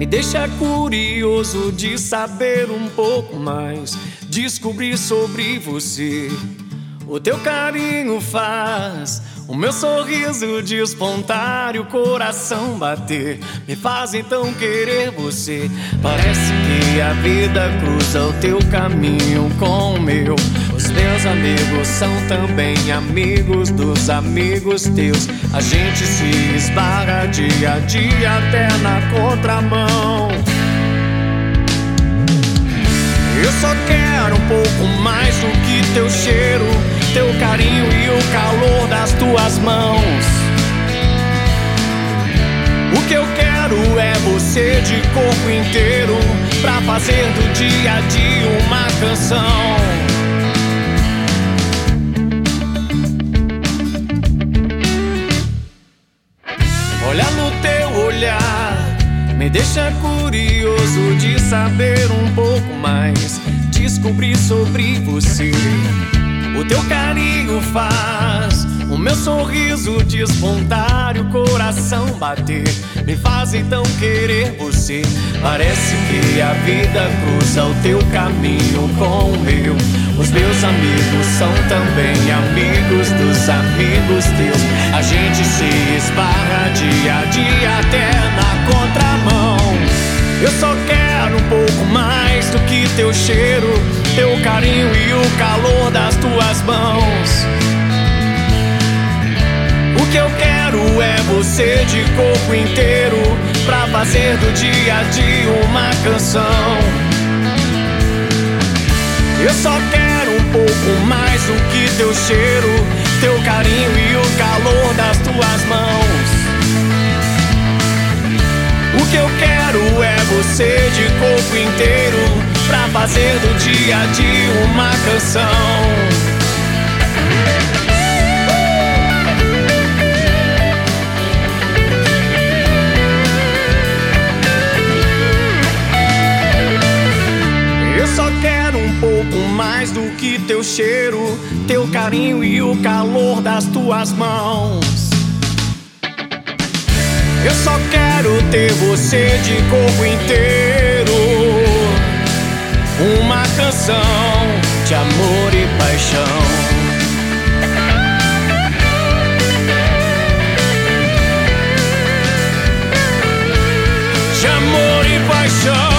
Me deixa curioso de saber um pouco mais, descobrir sobre você. O teu carinho faz o meu sorriso despontar e o coração bater. Me faz então querer você. Parece que a vida cruza o teu caminho com o meu. Os meus amigos são também amigos dos amigos teus. A gente se esbarra dia a dia até na contramão. Eu só quero um pouco mais do que teu cheiro, teu carinho e o calor das tuas mãos. O que eu quero é você de corpo inteiro, pra fazer do dia a dia uma canção. Olhar no teu olhar me deixa curioso de saber um pouco mais, descobrir sobre você. O teu carinho faz o meu sorriso despontar e o coração bater. Me faz então querer você. Parece que a vida cruza o teu caminho com o meu. Os meus amigos são também amigos dos amigos teus. A gente se esbarra dia a dia até na contramão. Eu só quero um pouco mais do que teu cheiro, teu carinho e o calor das tuas mãos. O que eu quero é você de corpo inteiro, pra fazer do dia a dia uma canção. Eu só quero um pouco mais do que teu cheiro, teu carinho e o calor das tuas mãos. O que eu quero é você de corpo inteiro, pra fazer do dia a dia uma canção. Eu só quero um pouco mais do que teu cheiro, teu carinho e o calor das tuas mãos. Eu só quero ter você de corpo inteiro, uma canção de amor e paixão. De amor e paixão.